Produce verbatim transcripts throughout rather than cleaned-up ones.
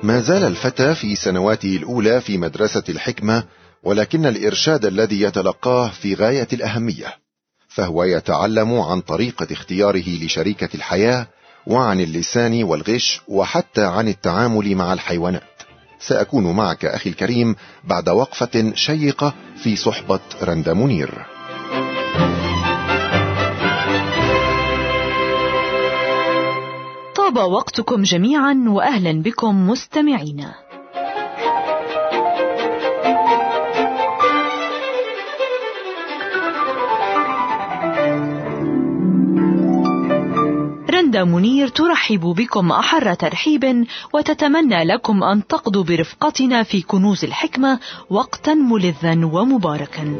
ما زال الفتى في سنواته الأولى في مدرسة الحكمة، ولكن الإرشاد الذي يتلقاه في غاية الأهمية، فهو يتعلم عن طريقة اختياره لشريكة الحياة، وعن اللسان والغش، وحتى عن التعامل مع الحيوانات. سأكون معك أخي الكريم بعد وقفة شيقة في صحبة رندا منير. طاب وقتكم جميعا، وأهلا بكم مستمعينا. رندا منير ترحب بكم أحر ترحيب، وتتمنى لكم أن تقضوا برفقتنا في كنوز الحكمة وقتا ملذا ومباركا.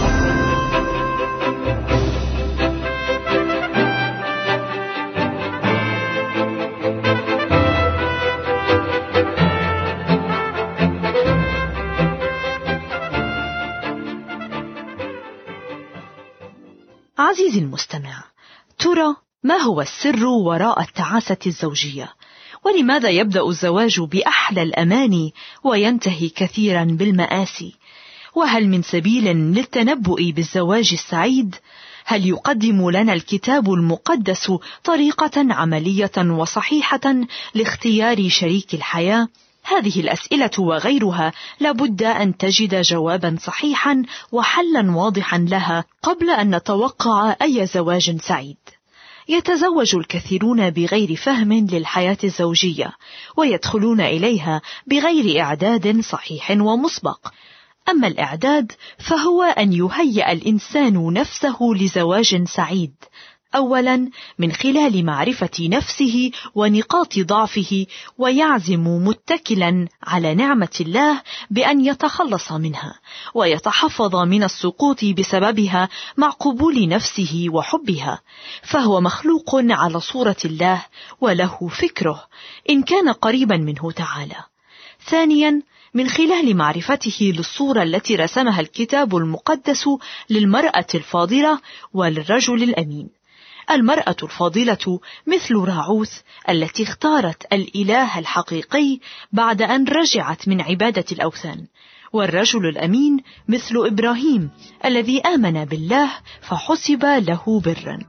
عزيزي المستمع، ترى ما هو السر وراء التعاسة الزوجية؟ ولماذا يبدأ الزواج بأحلى الأماني وينتهي كثيرا بالمآسي؟ وهل من سبيل للتنبؤ بالزواج السعيد؟ هل يقدم لنا الكتاب المقدس طريقة عملية وصحيحة لاختيار شريك الحياة؟ هذه الأسئلة وغيرها لابد أن تجد جوابا صحيحا وحلا واضحا لها قبل أن نتوقع أي زواج سعيد. يتزوج الكثيرون بغير فهم للحياة الزوجية، ويدخلون إليها بغير إعداد صحيح ومسبق. أما الإعداد فهو أن يهيئ الإنسان نفسه لزواج سعيد، أولا من خلال معرفة نفسه ونقاط ضعفه، ويعزم متكلا على نعمة الله بأن يتخلص منها ويتحفظ من السقوط بسببها، مع قبول نفسه وحبها، فهو مخلوق على صورة الله وله فكره إن كان قريبا منه تعالى. ثانيا من خلال معرفته للصورة التي رسمها الكتاب المقدس للمرأة الفاضلة وللرجل الأمين. المرأة الفاضلة مثل راعوث التي اختارت الإله الحقيقي بعد أن رجعت من عبادة الأوثان، والرجل الأمين مثل إبراهيم الذي آمن بالله فحسب له برا.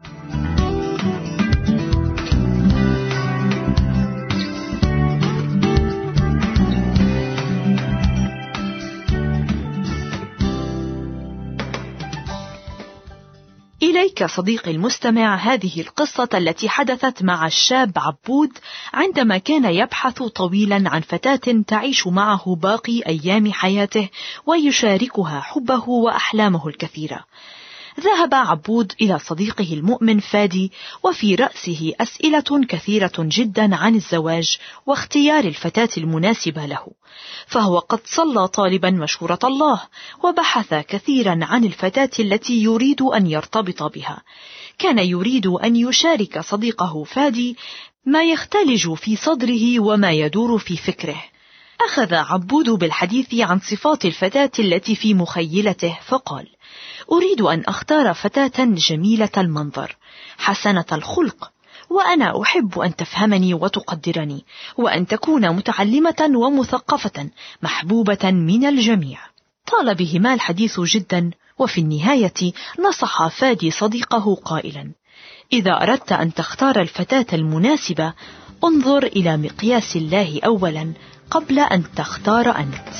إليك صديقي المستمع هذه القصة التي حدثت مع الشاب عبود عندما كان يبحث طويلا عن فتاة تعيش معه باقي أيام حياته ويشاركها حبه وأحلامه الكثيرة. ذهب عبود إلى صديقه المؤمن فادي، وفي رأسه أسئلة كثيرة جدا عن الزواج واختيار الفتاة المناسبة له، فهو قد صلى طالبا مشورة الله، وبحث كثيرا عن الفتاة التي يريد أن يرتبط بها. كان يريد أن يشارك صديقه فادي ما يختلج في صدره وما يدور في فكره. أخذ عبود بالحديث عن صفات الفتاة التي في مخيلته، فقال: أريد أن أختار فتاة جميلة المنظر حسنة الخلق، وأنا أحب أن تفهمني وتقدرني، وأن تكون متعلمة ومثقفة محبوبة من الجميع. طال بهما الحديث جدا، وفي النهاية نصح فادي صديقه قائلا: إذا أردت أن تختار الفتاة المناسبة انظر إلى مقياس الله أولا قبل أن تختار أنت.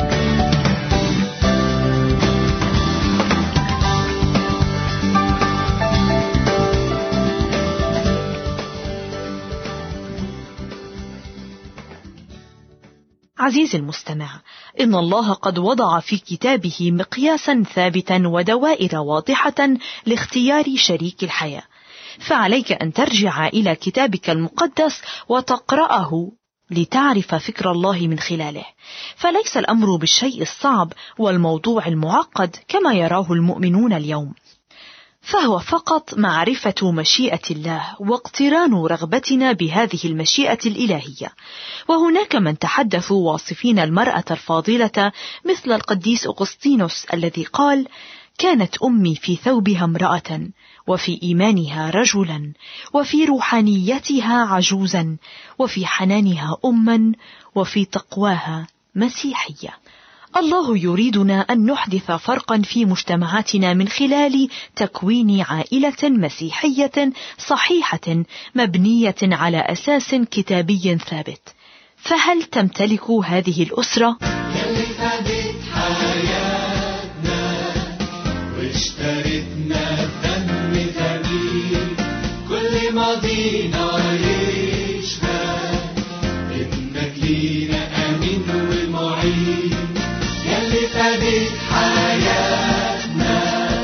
عزيزي المستمع، إن الله قد وضع في كتابه مقياسا ثابتا ودوائر واضحة لاختيار شريك الحياة، فعليك أن ترجع إلى كتابك المقدس وتقرأه لتعرف فكر الله من خلاله. فليس الأمر بالشيء الصعب والموضوع المعقد كما يراه المؤمنون اليوم، فهو فقط معرفة مشيئة الله واقتران رغبتنا بهذه المشيئة الإلهية. وهناك من تحدثوا واصفين المرأة الفاضلة مثل القديس أغسطينوس الذي قال: كانت أمي في ثوبها امرأة وفي إيمانها رجلا، وفي روحانيتها عجوزا، وفي حنانها أما، وفي تقواها مسيحية. الله يريدنا أن نحدث فرقا في مجتمعاتنا من خلال تكوين عائلة مسيحية صحيحة مبنية على أساس كتابي ثابت. فهل تمتلك هذه الأسرة؟ يلي فادت حياتنا واشترتنا بدم ثمين، كل ماضينا يشهد إنك لينا أمين ومعين. يلي فادت حياتنا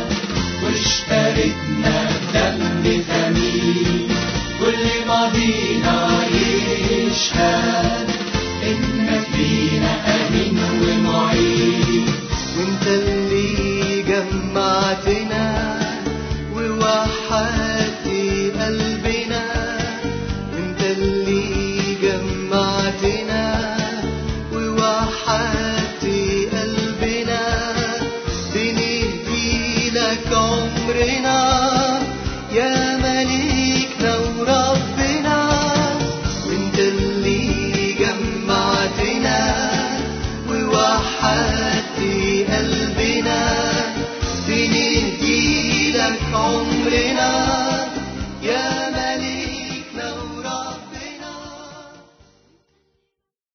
واشترتنا بدم ثمين، كل ماضينا يشهد إنك لينا أمين ومعين. وانت اللي جمعتنا ووحدت قلبنا، وانت اللي جمعتنا ووحدت قلبنا، بنهدي لك عمرنا يا مليكنا وربنا. وانت اللي جمعتنا ووحدت قلبنا، بنهدي لك عمرنا